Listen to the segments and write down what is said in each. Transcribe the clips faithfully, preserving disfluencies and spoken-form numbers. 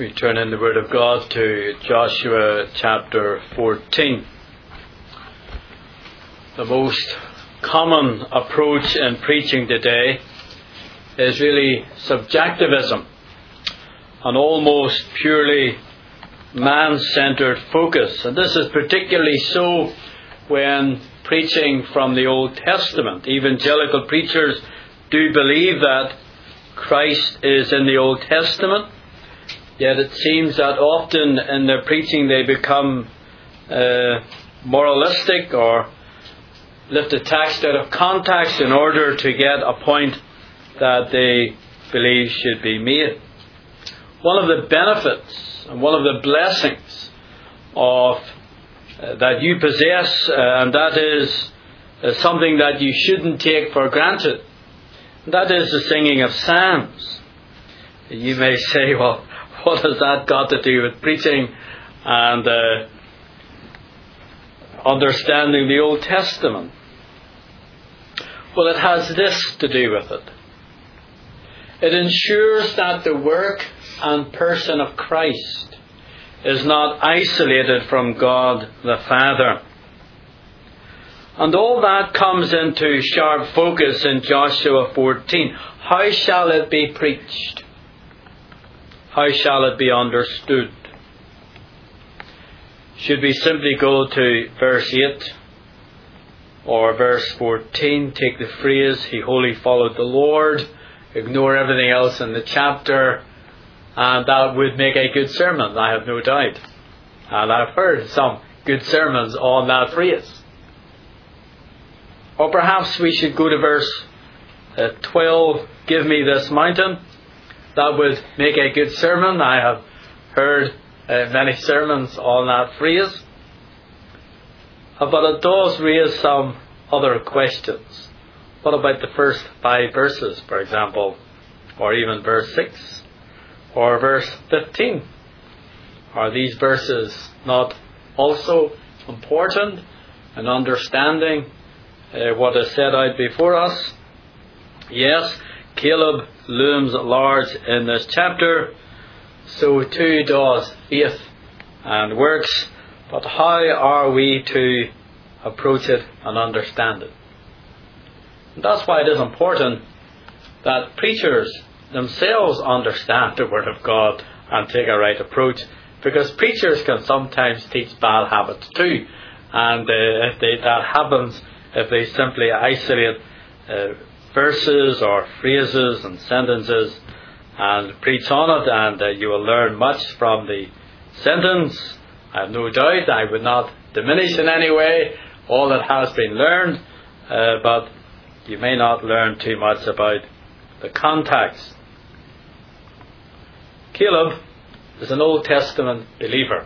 We turn in the Word of God to Joshua chapter fourteen. The most common approach in preaching today is really subjectivism, an almost purely man-centered focus. And this is particularly so when preaching from the Old Testament. Evangelical preachers do believe that Christ is in the Old Testament. Yet it seems that often in their preaching they become uh, moralistic or lift a text out of context in order to get a point that they believe should be made. One of the benefits and one of the blessings of uh, that you possess, uh, and that is uh, something that you shouldn't take for granted, and that is the singing of psalms. You may say, well, what has that got to do with preaching and uh, understanding the Old Testament? Well, it has this to do with it. It ensures that the work and person of Christ is not isolated from God the Father. And all that comes into sharp focus in Joshua fourteen. How shall it be preached? How shall it be understood? Should we simply go to verse eight or verse fourteen, take the phrase, He wholly followed the Lord, ignore everything else in the chapter, and that would make a good sermon, I have no doubt. And I've heard some good sermons on that phrase. Or perhaps we should go to verse uh, twelve, give me this mountain. That would make a good sermon. I have heard uh, many sermons on that phrase. Uh, but it does raise some other questions. What about the first five verses, for example? Or even verse six? Or verse fifteen? Are these verses not also important in understanding uh, what is set out before us? Yes, Caleb looms large in this chapter, so too does faith and works. But how are we to approach it and understand it? And that's why it is important that preachers themselves understand the Word of God and take a right approach, because preachers can sometimes teach bad habits too, and uh, if they, that happens if they simply isolate uh, verses or phrases and sentences and preach on it, and uh, you will learn much from the sentence. I have no doubt. I would not diminish in any way all that has been learned, uh, but you may not learn too much about the context. Caleb is an Old Testament believer,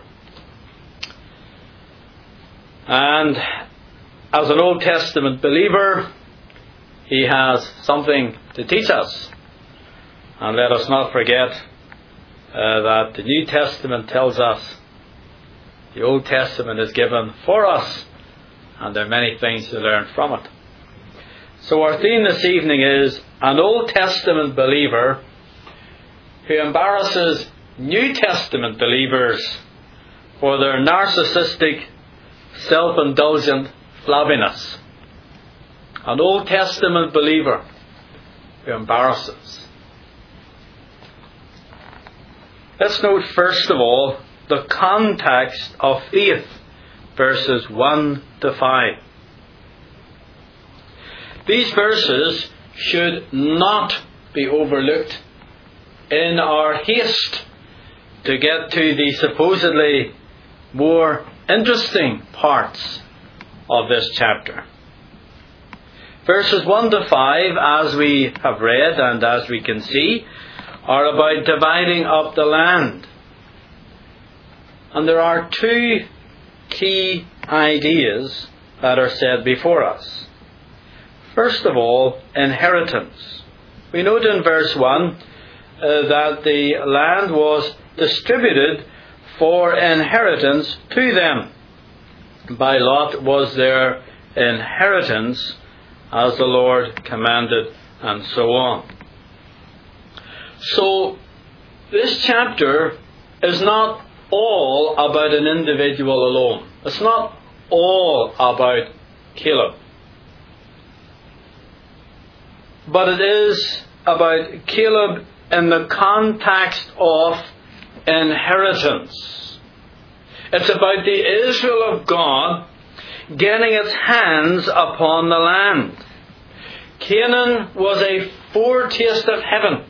and as an Old Testament believer he has something to teach us. And let us not forget uh, that the New Testament tells us the Old Testament is given for us, and there are many things to learn from it. So our theme this evening is an Old Testament believer who embarrasses New Testament believers for their narcissistic, self-indulgent flabbiness. An Old Testament believer who embarrasses. Let's note first of all the context of faith, verses one to five. These verses should not be overlooked in our haste to get to the supposedly more interesting parts of this chapter. Verses one to five, as we have read and as we can see, are about dividing up the land. And there are two key ideas that are set before us. First of all, inheritance. We note in verse one uh, that the land was distributed for inheritance to them. By lot was their inheritance, as the Lord commanded, and so on. So, this chapter is not all about an individual alone. It's not all about Caleb. But it is about Caleb in the context of inheritance. It's about the Israel of God getting its hands upon the land. Canaan was a foretaste of heaven.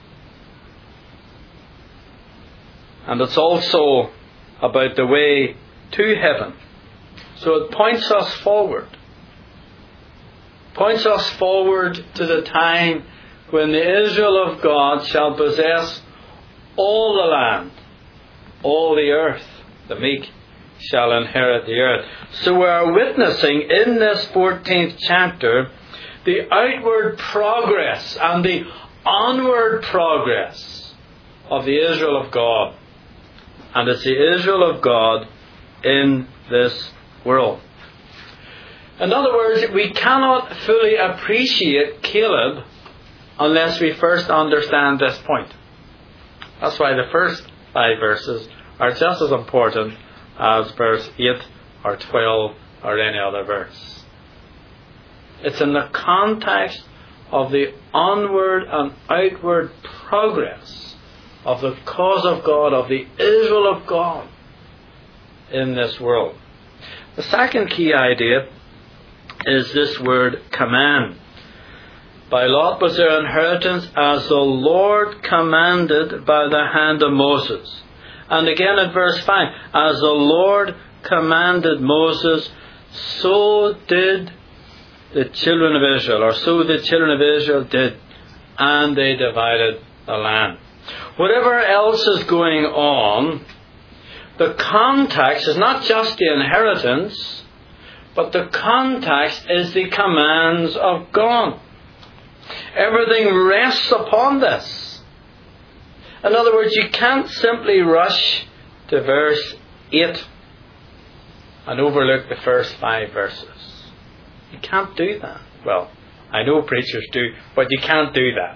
And it's also about the way to heaven. So it points us forward. Points us forward to the time when the Israel of God shall possess all the land, all the earth. The meek shall inherit the earth. So we are witnessing in this fourteenth chapter the outward progress and the onward progress of the Israel of God. And it's the Israel of God in this world. In other words, we cannot fully appreciate Caleb unless we first understand this point. That's why the first five verses are just as important as verse eight or twelve or any other verse. It's in the context of the onward and outward progress of the cause of God, of the Israel of God in this world. The second key idea is this word command. By lot was their inheritance as the Lord commanded by the hand of Moses. And again in verse five, as the Lord commanded Moses, so did the children of Israel, or so the children of Israel did, and they divided the land. Whatever else is going on, the context is not just the inheritance, but the context is the commands of God. Everything rests upon this. In other words, you can't simply rush to verse eight and overlook the first five verses. You can't do that. Well, I know preachers do, but you can't do that.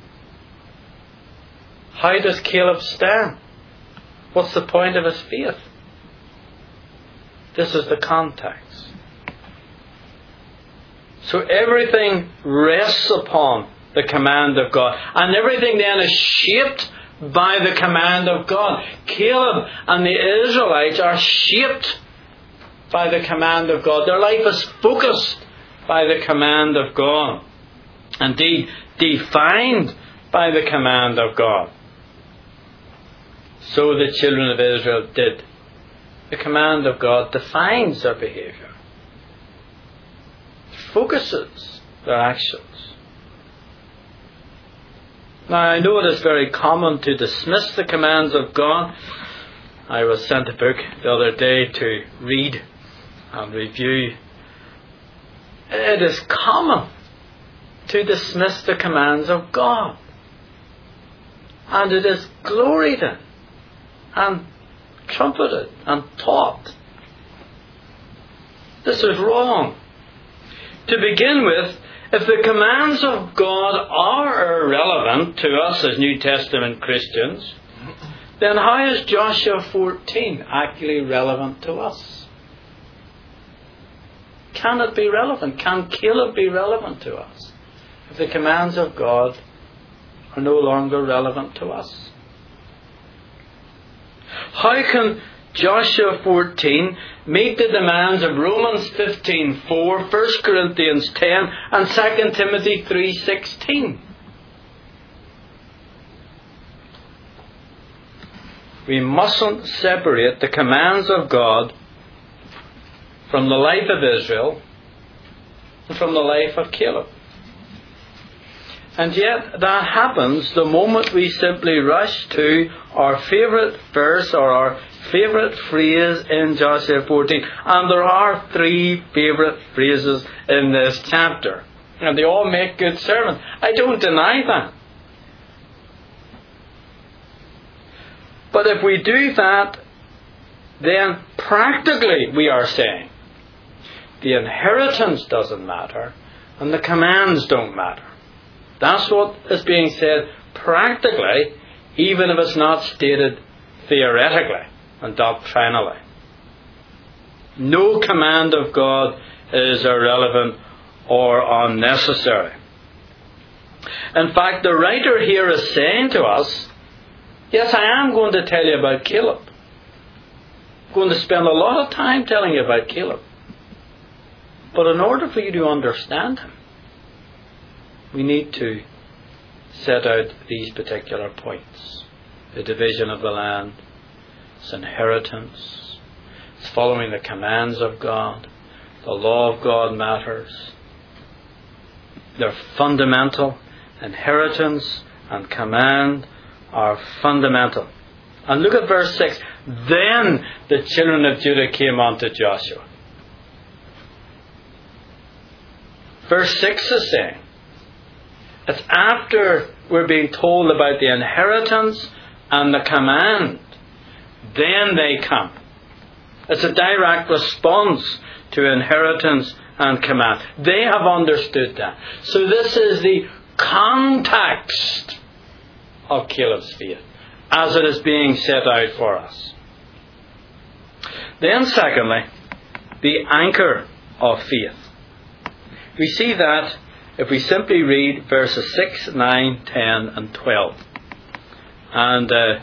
How does Caleb stand? What's the point of his faith? This is the context. So everything rests upon the command of God. And everything then is shaped by the command of God. Caleb and the Israelites are shaped by the command of God. Their life is focused by the command of God. Indeed, defined by the command of God. So the children of Israel did. The command of God defines their behaviour. Focuses their actions. Now, I know it is very common to dismiss the commands of God. I was sent a book the other day to read and review. It is common to dismiss the commands of God. And it is gloried in and trumpeted and taught. This is wrong. To begin with, if the commands of God are irrelevant to us as New Testament Christians, then how is Joshua fourteen actually relevant to us? Can it be relevant? Can Caleb be relevant to us if the commands of God are no longer relevant to us? How can Joshua fourteen meet the demands of Romans fifteen four, First Corinthians ten and Second Timothy three sixteen? We mustn't separate the commands of God from the life of Israel and from the life of Caleb. And yet that happens the moment we simply rush to our favourite verse or our favourite phrase in Joshua fourteen. And there are three favourite phrases in this chapter. And they all make good sermons. I don't deny that. But if we do that, then practically we are saying the inheritance doesn't matter and the commands don't matter. That's what is being said practically, even if it's not stated theoretically and doctrinally. No command of God is irrelevant or unnecessary. In fact, the writer here is saying to us, yes, I am going to tell you about Caleb. I'm going to spend a lot of time telling you about Caleb. But in order for you to understand him, we need to set out these particular points. The division of the land, its inheritance, it's following the commands of God, the law of God matters. They're fundamental. Inheritance and command are fundamental. And look at verse six. Then the children of Judah came unto Joshua. Verse six is saying, it's after we're being told about the inheritance and the command, then they come. It's a direct response to inheritance and command. They have understood that. So this is the context of Caleb's faith as it is being set out for us. Then secondly, the anchor of faith. We see that if we simply read verses six, nine, ten and twelve. And uh,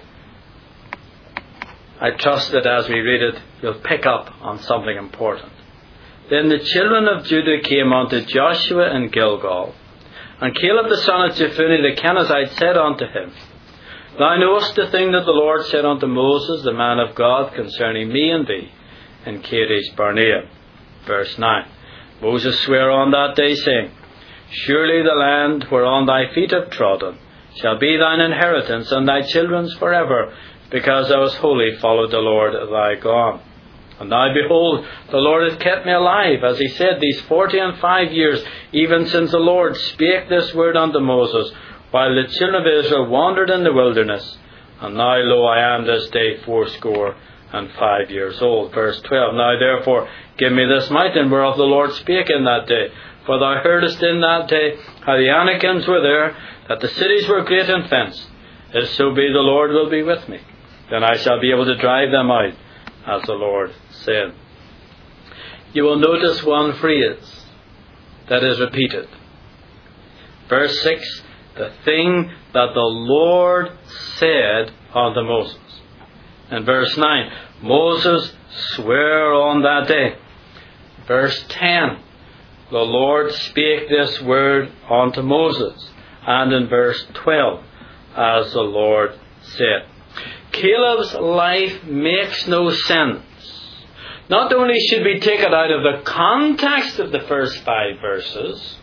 I trust that as we read it, you'll pick up on something important. Then the children of Judah came unto Joshua in Gilgal, and Caleb the son of Jephunneh the Kenizzite said unto him, Thou knowest the thing that the Lord said unto Moses, the man of God, concerning me and thee, in Kadesh Barnea. Verse nine. Moses sware on that day, saying, Surely the land whereon thy feet have trodden shall be thine inheritance, and thy children's forever, because thou hast wholly followed the Lord thy God. And now behold, the Lord hath kept me alive, as he said, these forty and five years, even since the Lord spake this word unto Moses, while the children of Israel wandered in the wilderness. And now, lo, I am this day fourscore and five years old. Verse twelve. Now therefore give me this mountain whereof the Lord spake in that day. For thou heardest in that day how the Anakims were there, that the cities were great and fenced. If so be the Lord will be with me, then I shall be able to drive them out, as the Lord said. You will notice one phrase that is repeated. Verse six, the thing that the Lord said unto Moses. And verse nine, Moses sware on that day. Verse ten, the Lord spake this word unto Moses. And in verse twelve, as the Lord said. Caleb's life makes no sense. Not only should we take it out of the context of the first five verses,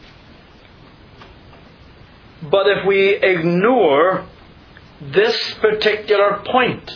but if we ignore this particular point.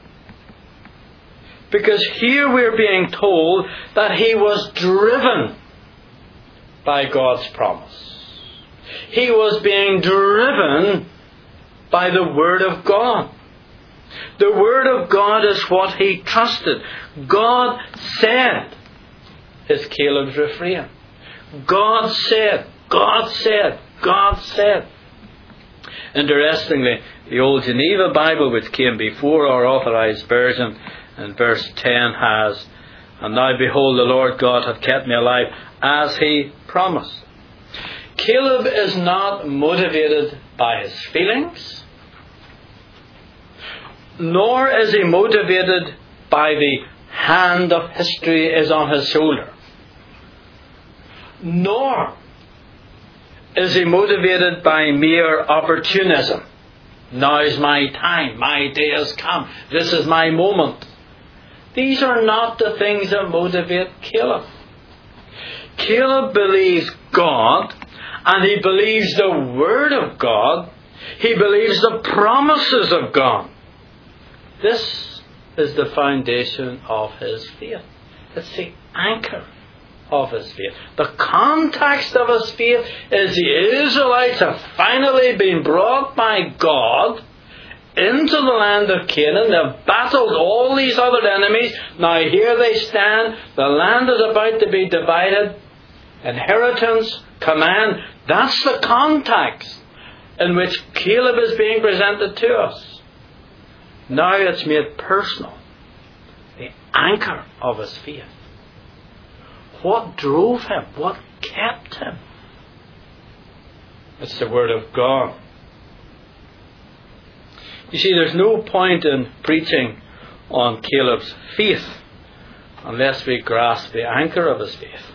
Because here we're being told that he was driven by God's promise. He was being driven by the Word of God. The Word of God is what he trusted. God said is Caleb's refrain. God said, God said, God said. Interestingly, the old Geneva Bible, which came before our authorized version, in verse ten has, And now behold, the Lord God hath kept me alive, as he promised. Caleb is not motivated by his feelings, nor is he motivated by the hand of history is on his shoulder, nor is he motivated by mere opportunism. Now's my time, my day has come, this is my moment. These are not the things that motivate Caleb. Caleb believes God, and he believes the Word of God. He believes the promises of God. This is the foundation of his faith. It's the anchor of his faith. The context of his faith is the Israelites have finally been brought by God into the land of Canaan. They've battled all these other enemies. Now here they stand. The land is about to be divided. Inheritance, command. That's the context in which Caleb is being presented to us. Now it's made personal. The anchor of his faith. What drove him? What kept him? It's the Word of God. You see, there's no point in preaching on Caleb's faith unless we grasp the anchor of his faith.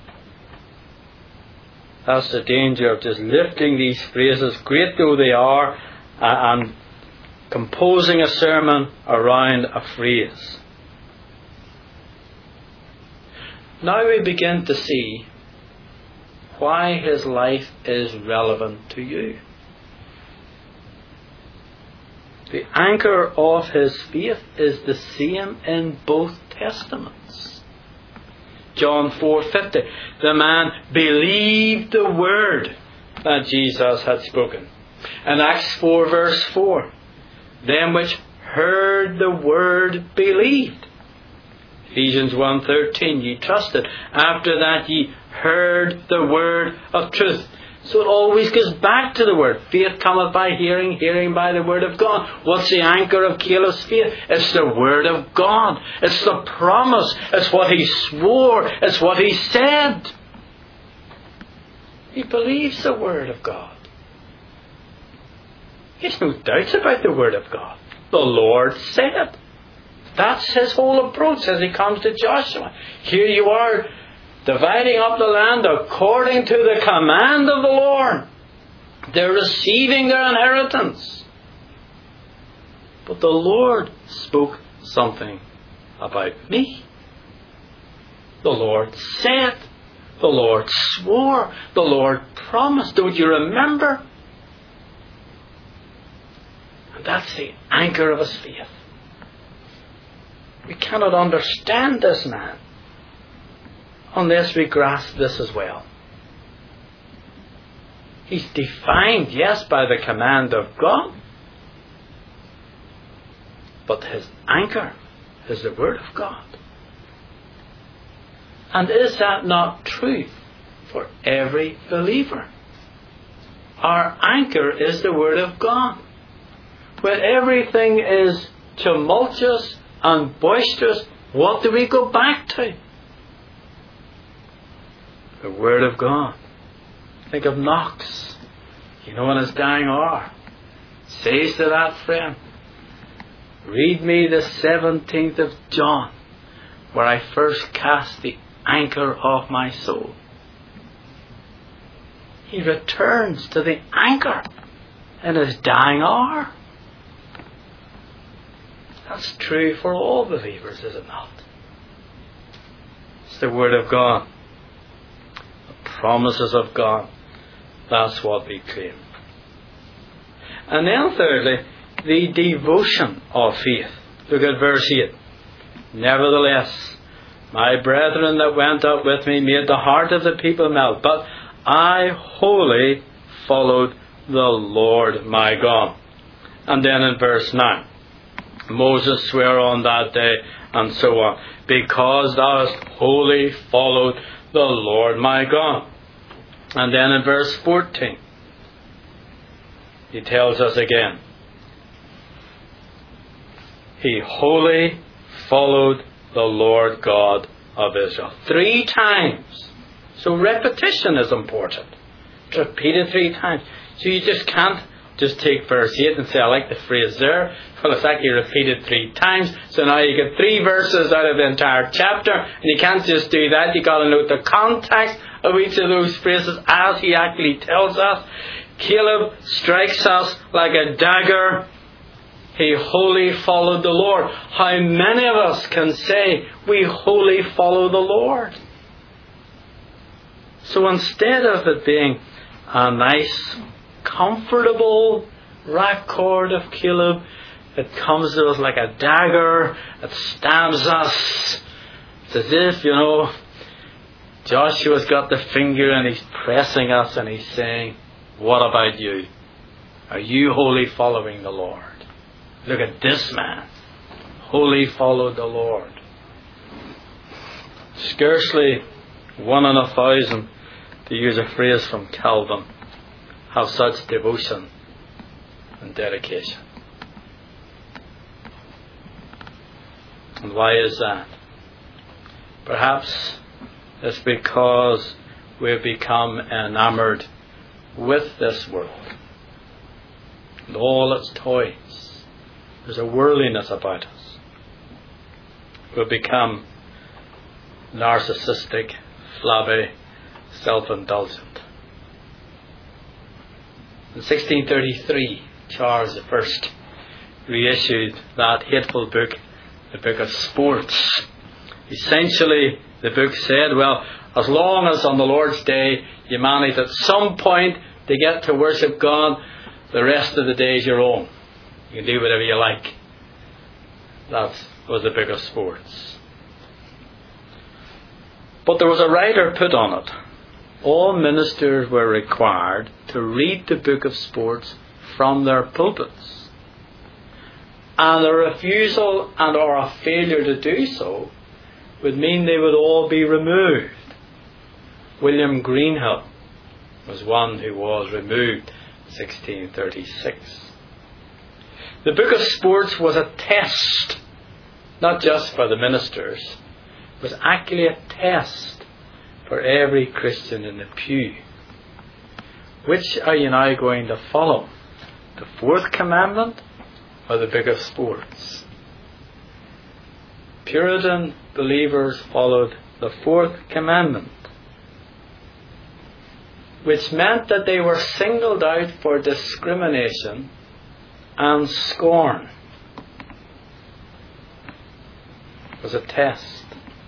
That's the danger of just lifting these phrases, great though they are, and composing a sermon around a phrase. Now we begin to see why his life is relevant to you. The anchor of his faith is the same in both Testaments. John four fifty, the man believed the word that Jesus had spoken. And Acts four verse four, them which heard the word believed. Ephesians one thirteen, ye trusted, after that ye heard the word of truth. So it always goes back to the word. Faith cometh by hearing, hearing by the word of God. What's the anchor of Caleb's faith? It's the word of God. It's the promise. It's what he swore. It's what he said. He believes the word of God. He has no doubts about the word of God. The Lord said. That's his whole approach as he comes to Joshua. Here you are, dividing up the land according to the command of the Lord. They're receiving their inheritance. But the Lord spoke something about me. The Lord said. The Lord swore. The Lord promised. Don't you remember? And that's the anchor of his faith. We cannot understand this man unless we grasp this as well. He's defined, yes, by the command of God, but his anchor is the Word of God. And is that not true for every believer? Our anchor is the Word of God. When everything is tumultuous and boisterous, what do we go back to? The Word of God. Think of Knox. You know, in his dying hour, says to that friend, read me the seventeenth of John, where I first cast the anchor of my soul. He returns to the anchor in his dying hour. That's true for all believers, is it not? It's the Word of God. The promises of God. That's what we claim. And then thirdly, the devotion of faith. Look at verse eight. Nevertheless, my brethren that went up with me made the heart of the people melt, but I wholly followed the Lord my God. And then in verse nine, Moses sware on that day, and so on, because thou hast wholly followed the Lord my God. And then in verse fourteen, he tells us again, he wholly followed the Lord God of Israel. Three times. So repetition is important. It's repeated three times. So you just can't just take verse eight and say, I like the phrase there. Well, it's actually repeated three times. So now you get three verses out of the entire chapter. And you can't just do that. You've got to note the context of each of those phrases as he actually tells us. Caleb strikes us like a dagger. He wholly followed the Lord. How many of us can say we wholly follow the Lord? So instead of it being a nice, comfortable record of Caleb, it comes to us like a dagger. It stabs us. It's as if, you know, Joshua's got the finger and he's pressing us and he's saying, what about you? Are you wholly following the Lord? Look at this man. Wholly followed the Lord. Scarcely one in a thousand, to use a phrase from Calvin, have such devotion and dedication. And why is that? Perhaps it's because we've become enamored with this world and all its toys. There's a worldliness about us. We've become narcissistic, flabby, self-indulgent. In sixteen thirty-three, Charles the First reissued that hateful book, the Book of Sports. Essentially, the book said, well, as long as on the Lord's Day you manage at some point to get to worship God, the rest of the day is your own. You can do whatever you like. That was the Book of Sports. But there was a rider put on it. All ministers were required to read the Book of Sports from their pulpits. And a refusal and or a failure to do so would mean they would all be removed. William Greenhill was one who was removed in sixteen thirty-six. The Book of Sports was a test, not just for the ministers. It was actually a test for every Christian in the pew. Which are you now going to follow? The fourth commandment or the Book of Sports? Puritan believers followed the fourth commandment, which meant that they were singled out for discrimination and scorn. It was a test.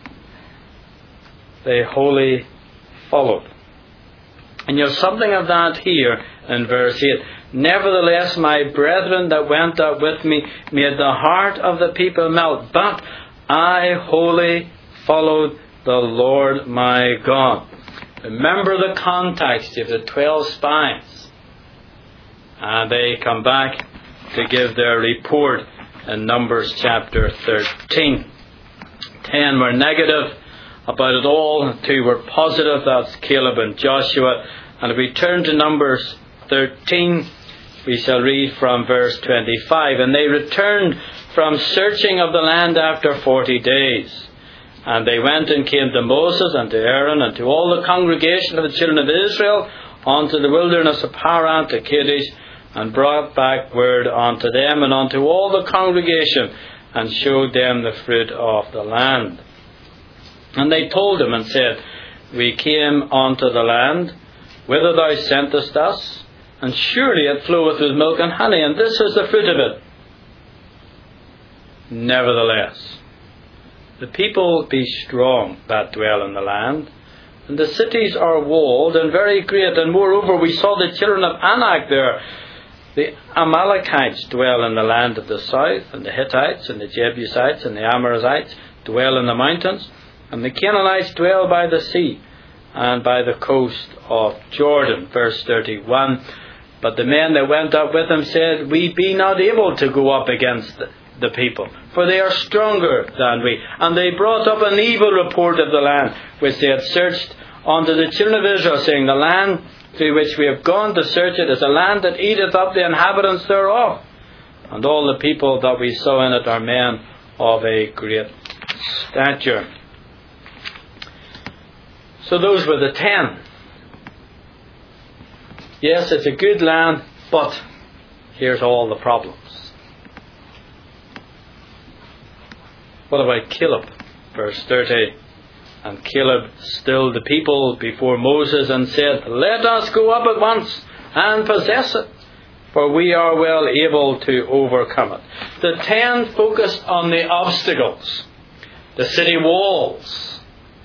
They wholly followed. And you have something of that here in verse eight. Nevertheless, my brethren that went up with me made the heart of the people melt, but I wholly followed the Lord my God. Remember the context of the twelve spies. And they come back to give their report in Numbers chapter thirteen. Ten were negative about it all, two were positive. That's Caleb and Joshua. And if we turn to Numbers thirteen, we shall read from verse twenty-five. And they returned from searching of the land after forty days. And they went and came to Moses and to Aaron and to all the congregation of the children of Israel unto the wilderness of Paran to Kadesh, and brought back word unto them and unto all the congregation, and showed them the fruit of the land. And they told him and said, We came unto the land whither thou sentest us, and surely it floweth with milk and honey, and this is the fruit of it. Nevertheless, the people be strong that dwell in the land, and the cities are walled and very great. And moreover, we saw the children of Anak there. The Amalekites dwell in the land of the south, and the Hittites and the Jebusites and the Amorites dwell in the mountains, and the Canaanites dwell by the sea and by the coast of Jordan. Verse thirty-one. But the men that went up with him said, We be not able to go up against the the people, for they are stronger than we. And they brought up an evil report of the land which they had searched unto the children of Israel, saying, The land through which we have gone to search it is a land that eateth up the inhabitants thereof. And all the people that we saw in it are men of a great stature. So those were the ten. Yes, it's a good land, but here's all the problems. What about Caleb? Verse thirty. And Caleb stilled the people before Moses and said, Let us go up at once and possess it, for we are well able to overcome it. The ten focused on the obstacles, the city walls,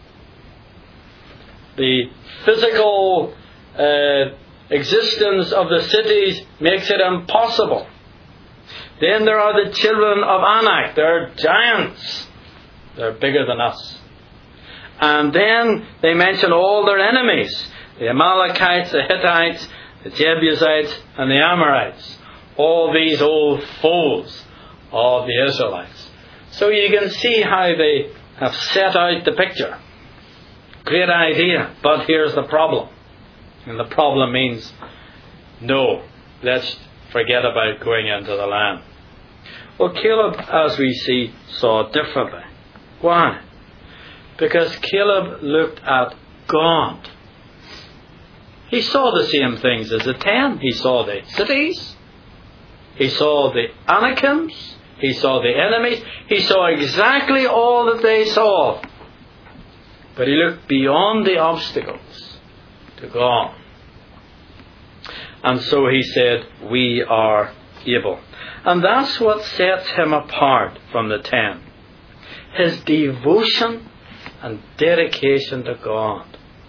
the physical uh, existence of the cities makes it impossible. Then there are the children of Anak. They're giants. They're bigger than us. And then they mention all their enemies. The Amalekites, the Hittites, the Jebusites, and the Amorites. All these old foes of the Israelites. So you can see how they have set out the picture. Great idea. But here's the problem. And the problem means, no, let's forget about going into the land. Well, Caleb, as we see, saw it differently. Why? Because Caleb looked at God. He saw the same things as the ten. He saw the cities. He saw the Anakims. He saw the enemies. He saw exactly all that they saw. But he looked beyond the obstacles to God. And so he said, we are able. And that's what sets him apart from the ten. His devotion and dedication to God.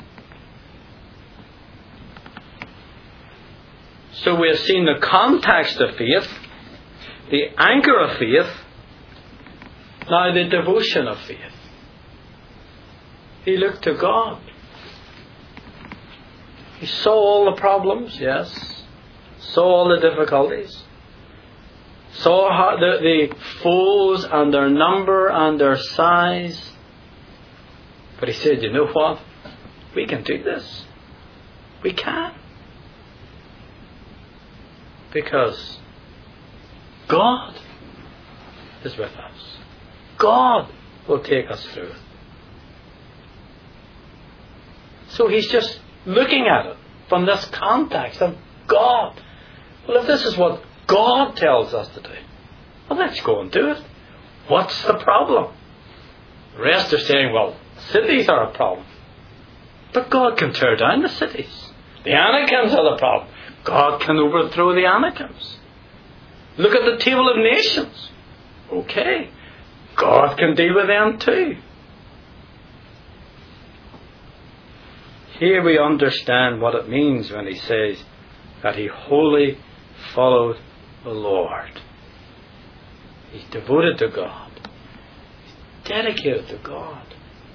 So we have seen the context of faith, the anchor of faith, now the devotion of faith. He looked to God. He saw all the problems, yes. Saw all the difficulties. Saw how the, the foes and their number and their size. But he said, you know what? We can do this. We can. Because God is with us. God will take us through it. So he's just looking at it from this context of God. Well, if this is what God tells us to do, well, let's go and do it. What's the problem? The rest are saying, well, cities are a problem. But God can tear down the cities. The Anakims are the problem. God can overthrow the Anakims. Look at the table of nations. Okay. God can deal with them too. Here we understand what it means when he says that he wholly followed the Lord. He's devoted to God. He's dedicated to God.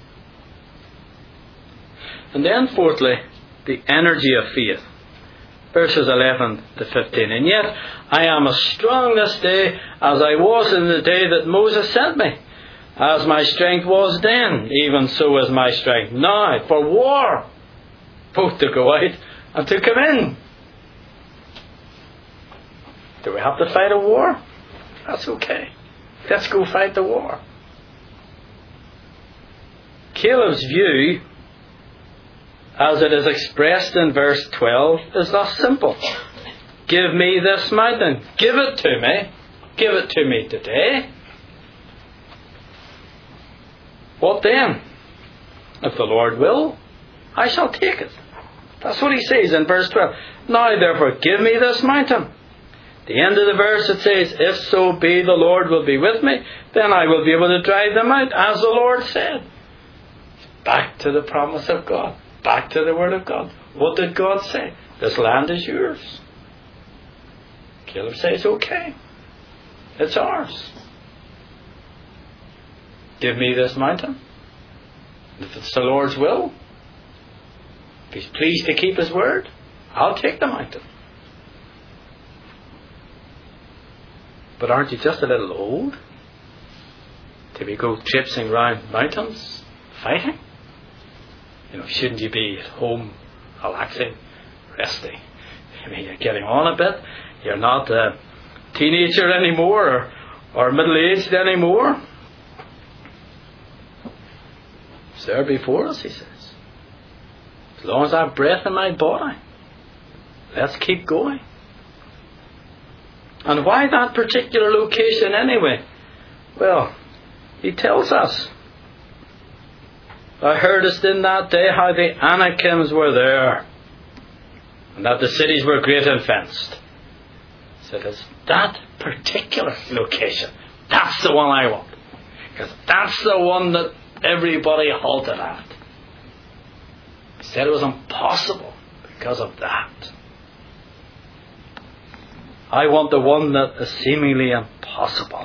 And then fourthly, the energy of faith. Verses eleven to fifteen. And yet I am as strong this day as I was in the day that Moses sent me. As my strength was then, even so is my strength now for war. Both to go out and to come in. Do we have to fight a war? That's okay. Let's go fight the war. Caleb's view, as it is expressed in verse twelve, is thus simple. Give me this mountain. Give it to me. Give it to me today. What then? If the Lord will, I shall take it. That's what he says in verse twelve. Now therefore give me this mountain. The end of the verse it says, if so be the Lord will be with me, then I will be able to drive them out, as the Lord said. Back to the promise of God. Back to the word of God. What did God say? This land is yours. Caleb says, okay. It's ours. Give me this mountain. If it's the Lord's will, if He's pleased to keep His word, I'll take the mountain. But aren't you just a little old to be go traipsing round mountains, fighting? You know, shouldn't you be at home, relaxing, resting? I mean, you're getting on a bit. You're not a teenager anymore, or, or middle-aged anymore. It's there before us, he says. As long as I have breath in my body, let's keep going. And why that particular location anyway? Well, he tells us. Thou heardest in that day how the Anakims were there, and that the cities were great and fenced. So it's that particular location. That's the one I want. Because that's the one that everybody halted at. He said it was impossible because of that. I want the one that is seemingly impossible.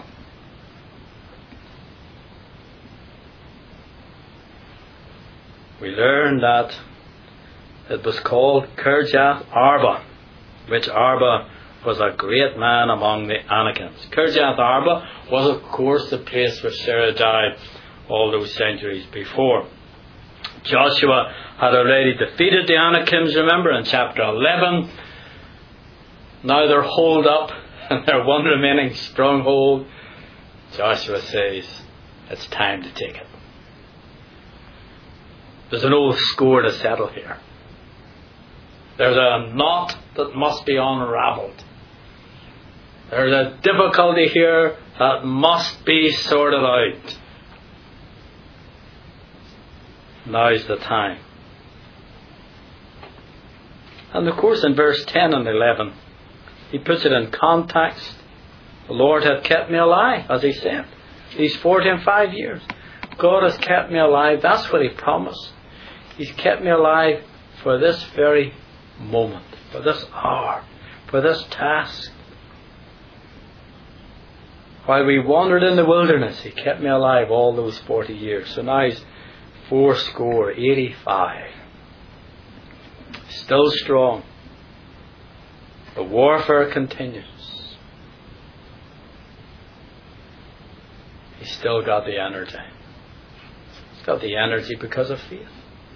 We learn that it was called Kirjath Arba, which Arba was a great man among the Anakims. Kirjath Arba was, of course, the place where Sarah died all those centuries before. Joshua had already defeated the Anakims, remember, in chapter eleven. Now they're holed up and their one remaining stronghold, Joshua says, it's time to take it. There's an old score to settle here. There's a knot that must be unraveled. There's a difficulty here that must be sorted out. Now's the time. And of course in verse ten and eleven, he puts it in context. The Lord hath kept me alive, as he said. These forty and five years. God has kept me alive. That's what he promised. He's kept me alive for this very moment, for this hour, for this task. While we wandered in the wilderness, he kept me alive all those forty years. So now he's four score, eighty-five. Still strong. The warfare continues. He's still got the energy. He's got the energy because of faith.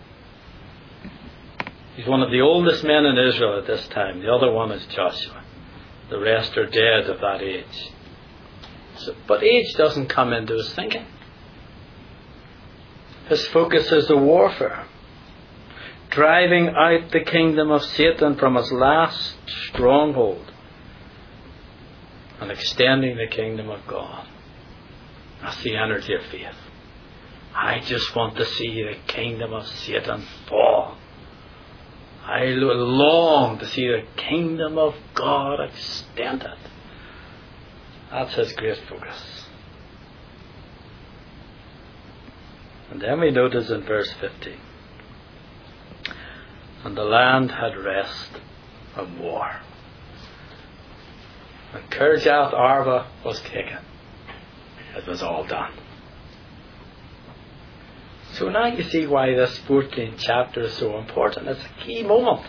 He's one of the oldest men in Israel at this time. The other one is Joshua. The rest are dead of that age. So, but age doesn't come into his thinking. His focus is the warfare. Driving out the kingdom of Satan from its last stronghold and extending the kingdom of God. That's the energy of faith. I just want to see the kingdom of Satan fall. I long to see the kingdom of God extended. That's his great focus. And then we notice in verse fifteen, and the land had rest from war. When Kirjath Arba was taken, it was all done. So now you see why this fourteenth chapter is so important. It's a key moment.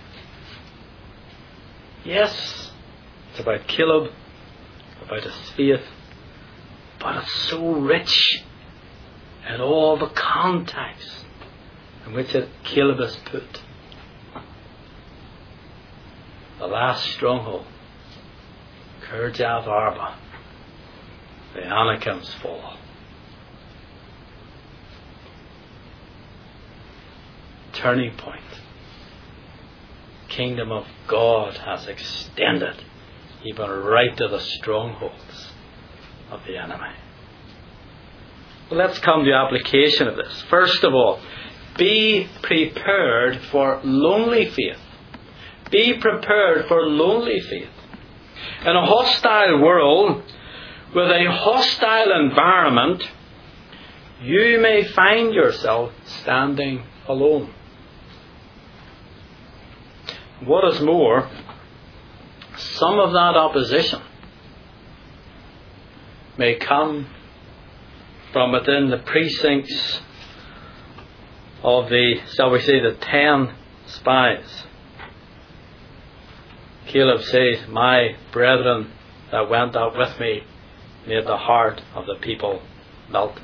Yes, it's about Caleb, about his faith, but it's so rich in all the context in which it, Caleb is put. The last stronghold, Kirjath Arba, the Anakims fall. Turning point. Kingdom of God has extended even right to the strongholds of the enemy. Well, let's come to the application of this. First of all, be prepared for lonely faith. Be prepared for lonely faith. In a hostile world, with a hostile environment, you may find yourself standing alone. What is more, some of that opposition may come from within the precincts of the, shall we say, the ten spies. Caleb says, my brethren that went out with me made the heart of the people melt.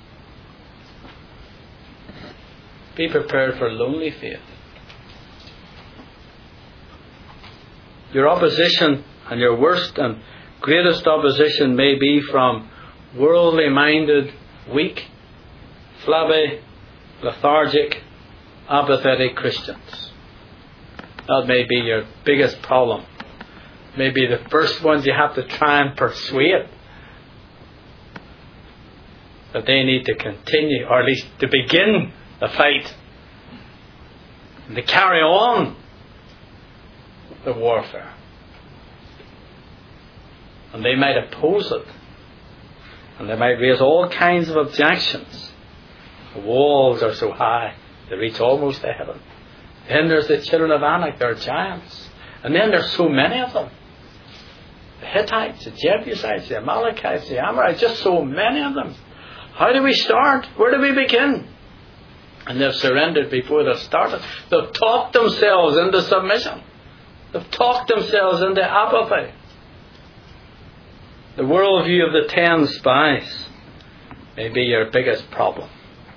Be prepared for lonely faith. Your opposition and your worst and greatest opposition may be from worldly minded, weak, flabby, lethargic, apathetic Christians. That may be your biggest problem. Maybe the first ones you have to try and persuade that they need to continue, or at least to begin the fight, and to carry on the warfare. And they might oppose it, and they might raise all kinds of objections. The walls are so high, they reach almost to heaven. Then there's the children of Anak, they're giants. And then there's so many of them. The Hittites, the Jebusites, the Amalekites, the Amorites, just so many of them. How do we start? Where do we begin? And they've surrendered before they've started. They've talked themselves into submission. They've talked themselves into apathy. The worldview of the ten spies may be your biggest problem.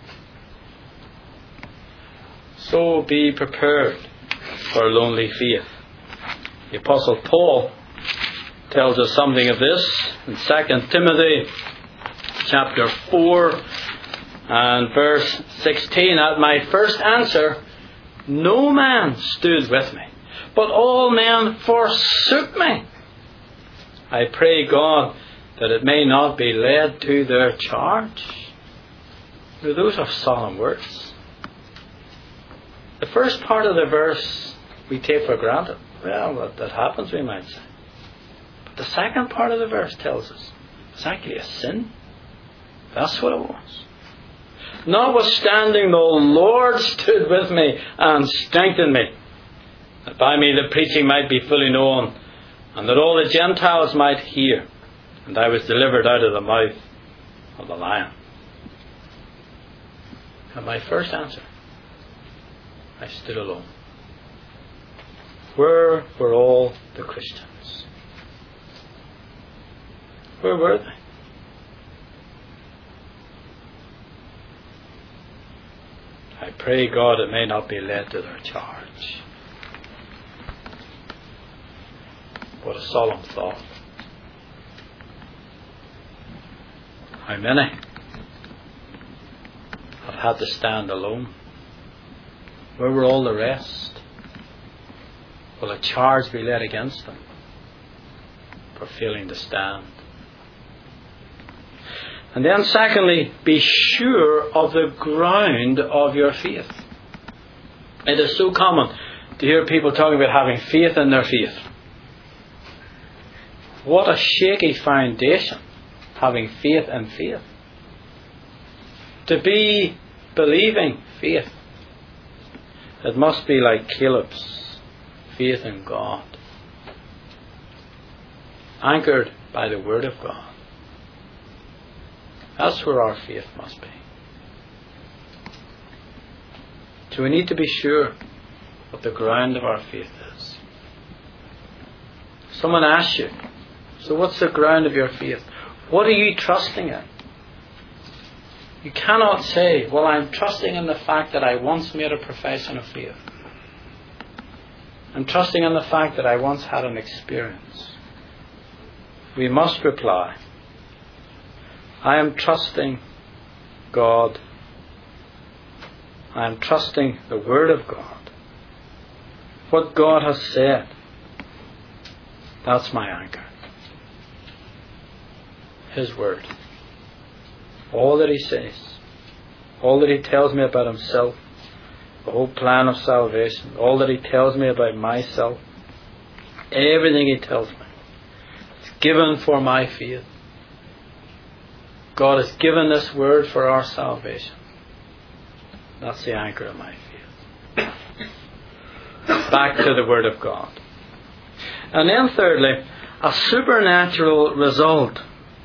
So be prepared for lonely faith. The Apostle Paul tells us something of this in Second Timothy chapter four and verse sixteen. At my first answer, no man stood with me, but all men forsook me. I pray God that it may not be laid to their charge. Now, those are solemn words. The first part of the verse we take for granted. Well, that, that happens, we might say. But the second part of the verse tells us it's actually a sin. That's what it was. Notwithstanding, the Lord stood with me and strengthened me, that by me the preaching might be fully known, and that all the Gentiles might hear. And I was delivered out of the mouth of the lion. And my first answer, I stood alone. Where were all the Christians? Where were they? I pray God it may not be laid to their charge. What a solemn thought. How many have had to stand alone? Where were all the rest? Will a charge be laid against them for failing to stand? And then secondly, be sure of the ground of your faith. It is so common to hear people talking about having faith in their faith. What a shaky foundation, having faith in faith. To be believing faith, it must be like Caleb's faith in God, anchored by the Word of God. That's where our faith must be. So we need to be sure what the ground of our faith is. Someone asks you, so what's the ground of your faith? What are you trusting in? You cannot say, well, I'm trusting in the fact that I once made a profession of faith. I'm trusting in the fact that I once had an experience. We must reply, I am trusting God. I am trusting the Word of God. What God has said, that's my anchor. His Word. All that He says, all that He tells me about Himself, the whole plan of salvation, all that He tells me about myself, everything He tells me, it's given for my faith. God has given this Word for our salvation. That's the anchor of my faith. Back to the Word of God. And then thirdly, a supernatural result.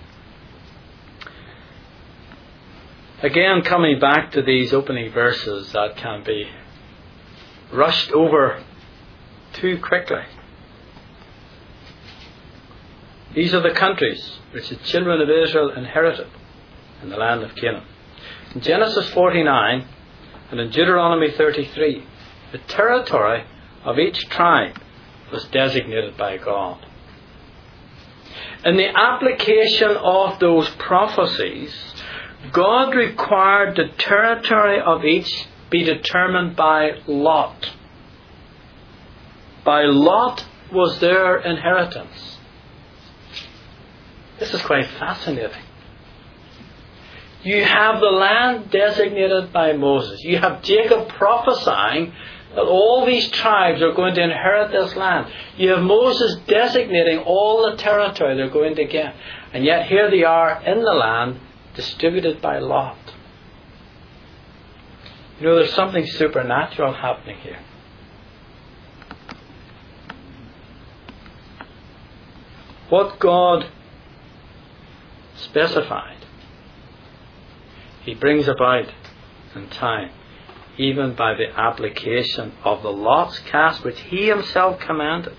Again, coming back to these opening verses that can be rushed over too quickly. These are the countries which the children of Israel inherited in the land of Canaan. In Genesis forty-nine and in Deuteronomy thirty-three, the territory of each tribe was designated by God. In the application of those prophecies, God required the territory of each be determined by lot. By lot was their inheritance. This is quite fascinating. You have the land designated by Moses. You have Jacob prophesying that all these tribes are going to inherit this land. You have Moses designating all the territory they're going to get. And yet here they are in the land, distributed by lot. You know, there's something supernatural happening here. What God specified, He brings about in time, even by the application of the lots cast which He Himself commanded.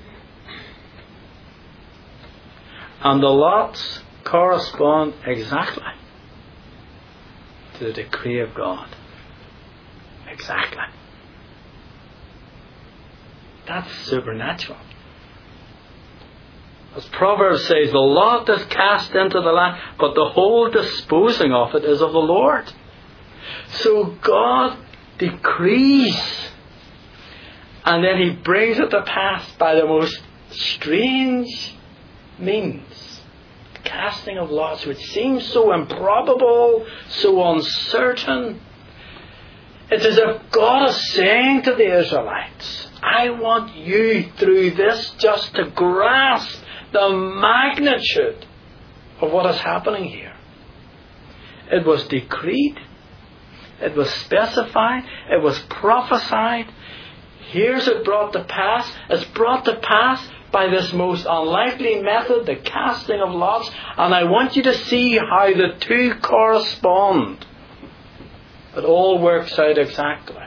And the lots correspond exactly to the decree of God. Exactly. That's supernatural. As Proverbs says, the lot is cast into the land, but the whole disposing of it is of the Lord. So God decrees, and then He brings it to pass by the most strange means. The casting of lots, which seems so improbable, so uncertain. It's as if God is saying to the Israelites, I want you through this just to grasp the magnitude of what is happening here. It was decreed. It was specified. It was prophesied. Here's it brought to pass. It's brought to pass by this most unlikely method, the casting of lots. And I want you to see how the two correspond. It all works out exactly.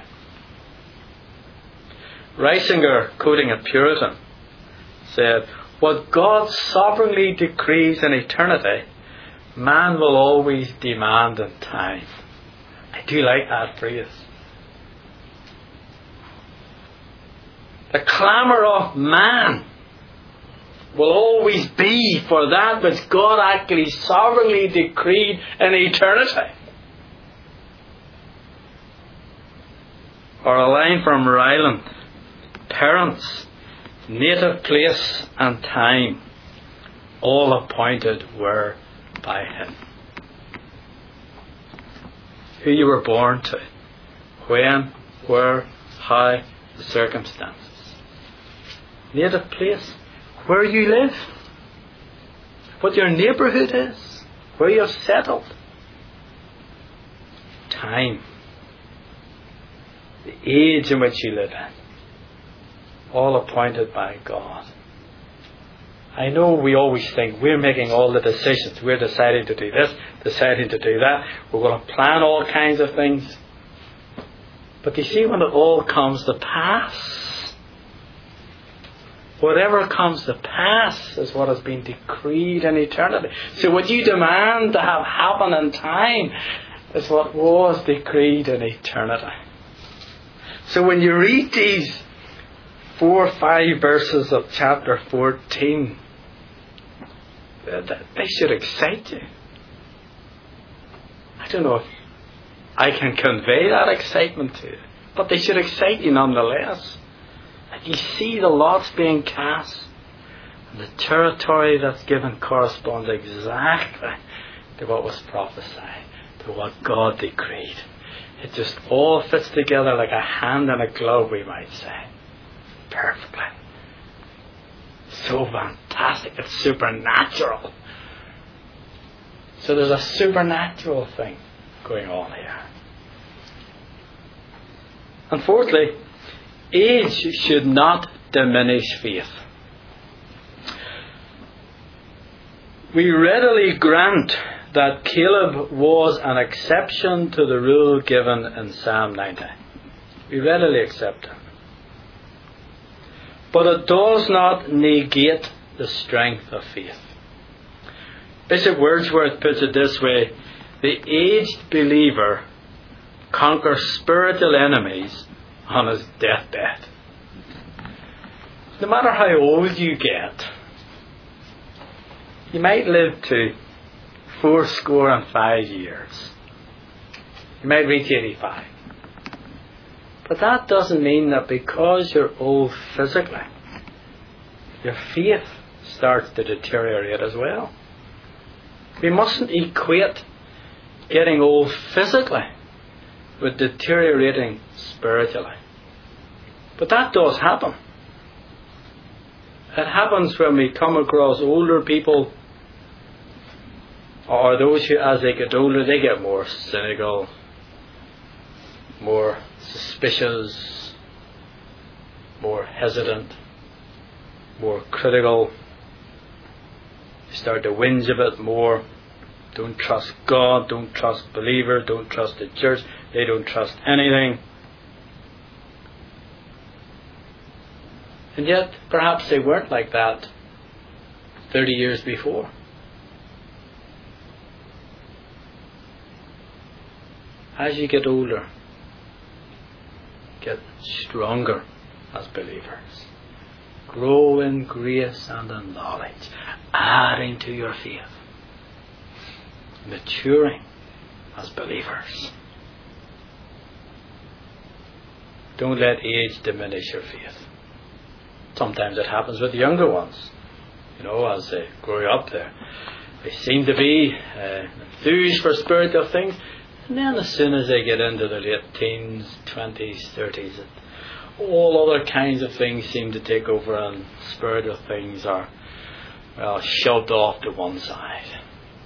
Reisinger, quoting a Puritan, said, what God sovereignly decrees in eternity, man will always demand in time. I do like that phrase. The clamour of man will always be for that which God actually sovereignly decreed in eternity. Or a line from Ryland, parents, native place and time, all appointed were by Him. Who you were born to, when, where, how, the circumstances. Native place, where you live, what your neighbourhood is, where you have settled. Time, the age in which you live in, all appointed by God. I know we always think we're making all the decisions. We're deciding to do this, deciding to do that. We're going to plan all kinds of things. But you see, when it all comes to pass, whatever comes to pass is what has been decreed in eternity. So what you demand to have happen in time is what was decreed in eternity. So when you read these four or five verses of chapter fourteen, they should excite you. I don't know if I can convey that excitement to you, but they should excite you nonetheless. And you see the lots being cast, and the territory that's given corresponds exactly to what was prophesied, to what God decreed. It just all fits together like a hand in a glove, we might say. Perfectly. So fantastic. It's supernatural. So there's a supernatural thing going on here. And fourthly, age should not diminish faith. We readily grant that Caleb was an exception to the rule given in Psalm ninety. We readily accept it. But it does not negate the strength of faith. Bishop Wordsworth puts it this way: the aged believer conquers spiritual enemies on his deathbed. No matter how old you get, you might live to four score and five years. You might reach eighty-five. But that doesn't mean that because you're old physically, your faith starts to deteriorate as well. We mustn't equate getting old physically with deteriorating spiritually. But that does happen. It happens when we come across older people, or those who, as they get older, they get more cynical, more suspicious, more hesitant, more critical. You start to whinge a bit more. Don't trust God, don't trust believers, don't trust the church. They don't trust anything. And yet, perhaps they weren't like that thirty years before. As you get older, get stronger as believers. Grow in grace and in knowledge, adding to your faith, maturing as believers. Don't let age diminish your faith. Sometimes it happens with the younger ones. You know, as they grow up there, they seem to be uh, enthused for spiritual things, and then as soon as they get into their late teens, twenties, thirties, all other kinds of things seem to take over, and spiritual things are, well, shoved off to one side.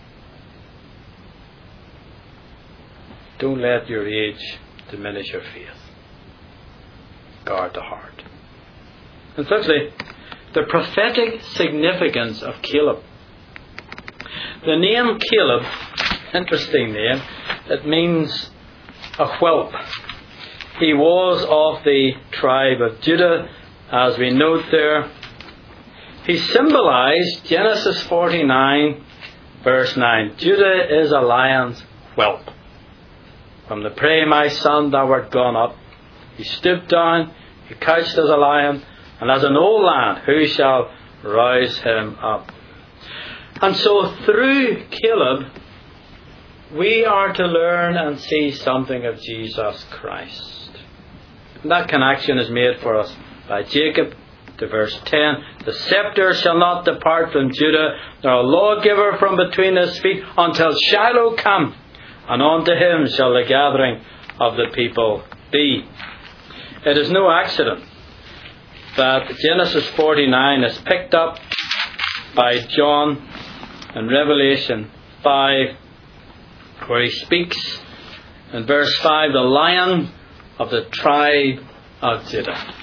Don't let your age diminish your faith. Guard the heart. And thirdly, the prophetic significance of Caleb. The name Caleb, interesting name, it means a whelp. He was of the tribe of Judah, as we note there. He symbolized Genesis forty-nine, verse nine. Judah is a lion's whelp. From the prey, my son, thou art gone up. He stooped down, he couched as a lion, and as an old lion, who shall rouse him up? And so through Caleb, we are to learn and see something of Jesus Christ. And that connection is made for us by Jacob to verse ten. The scepter shall not depart from Judah, nor a lawgiver from between his feet, until Shiloh come, and unto him shall the gathering of the people be. It is no accident that Genesis forty-nine is picked up by John in Revelation five, where he speaks in verse five, the lion of the tribe of Judah.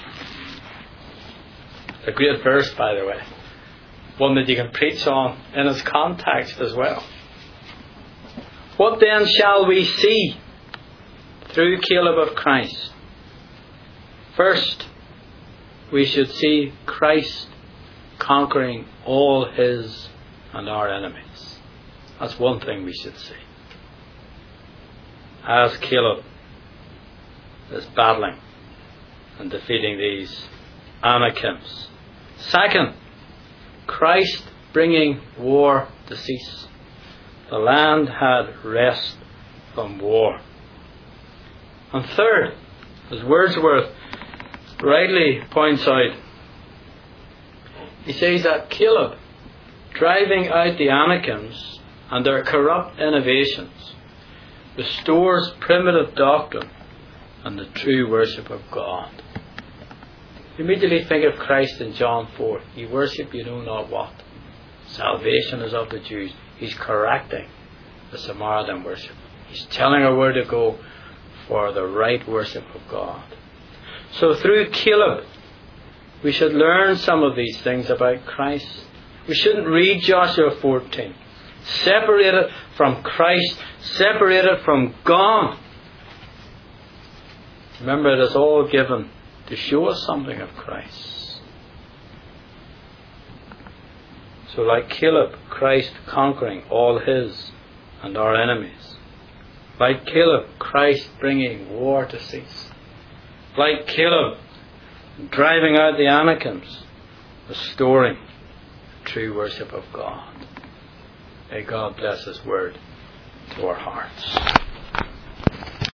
A great verse, by the way. One that you can preach on in its context as well. What then shall we see through Caleb of Christ? First, we should see Christ conquering all his and our enemies. That's one thing we should see. As Caleb is battling and defeating these Anakims. Second, Christ bringing war to cease. The land had rest from war. And third, as Wordsworth rightly points out, he says that Caleb, driving out the Anakims and their corrupt innovations, restores primitive doctrine and the true worship of God. You immediately think of Christ in John four. You worship you know not what. Salvation is of the Jews. He's correcting the Samaritan worship. He's telling her where to go for the right worship of God. So through Caleb, we should learn some of these things about Christ. We shouldn't read Joshua fourteen. Separated from Christ, separated from God. Remember, it is all given to show us something of Christ. So like Caleb, Christ conquering all his and our enemies. Like Caleb, Christ bringing war to cease. Like Caleb, driving out the Anakims, restoring true worship of God. May God bless His word to our hearts.